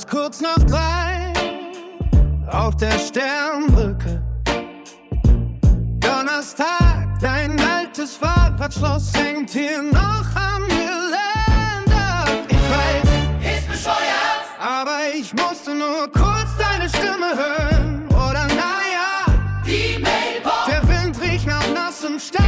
es kurz nach 3 auf der Sternbrücke. Donnerstag, dein altes Fahrradschloss hängt hier noch am Geländer. Ich weiß, ist bescheuert, aber ich musste nur kurz deine Stimme hören. Oder naja, die Mailbox, der Wind riecht nach nassem Stahl.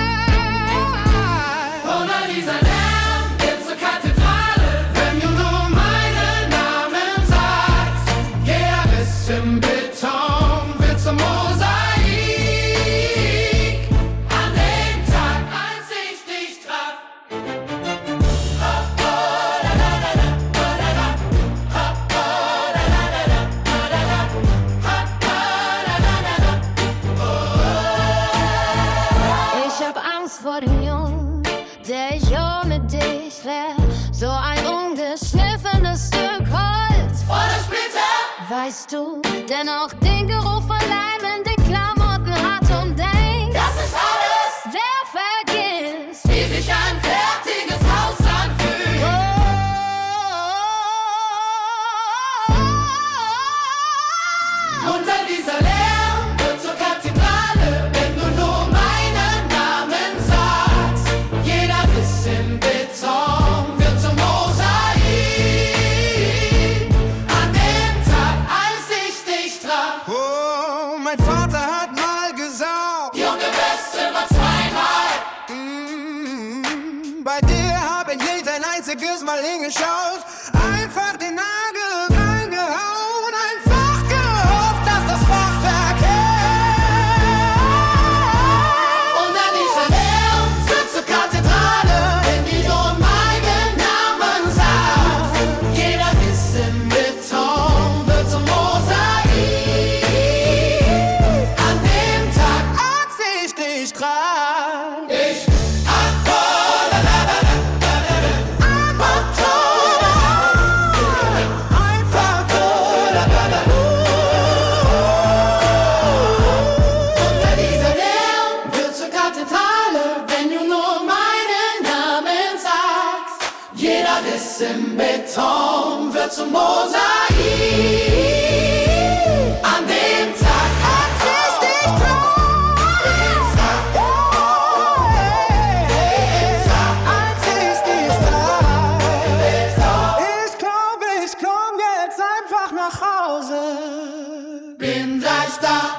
und an dieser Lärm wird zur Kathedrale. Wenn du nur meinen Namen sagst, jeder Riss im Beton wird zum Mosaik. An dem Tag, als ich dich traf. Ich hab Angst vor dem Jungen, der ich ohne dich wär. So ein ungeschliffenes Stück Holz. Voller Splitter, Weißt du, denn auch den Geruch von Leim in den Klamotten hat und denkt, das ist alles, wer vergisst? wie sich ein fertiges Haus anfühlt. Und an dieser Lärm wird zur Kathedrale, wenn du nur meinen Namen sagst. Jeder Riss im Beton wird zum Mosaik. An dem Tag, als ich dich traf. Oh, mein Vater hat mal gesagt, Junge, bist immer zweimal. bei dir habe ich nicht ein einziges Mal hingeschaut. Einfach den Nagel reingehauen, einfach gehofft, dass das Fachwerk hält. Und an dieser Lärm wird zur Kathedrale, wenn die nur meinen Namen sagt. Jeder Riss im Beton wird zum Mosaik. An dem Tag, Als ich dich traf. ich Einfach unter dieser Lärm wird zur Kathedrale, wenn du nur meinen Namen sagst. Jeder Riss im Beton wird zum Mosaik. An dem Tag, als ich dich Als ich dich traf. Ich komm jetzt einfach nach Hause. bin gleich da.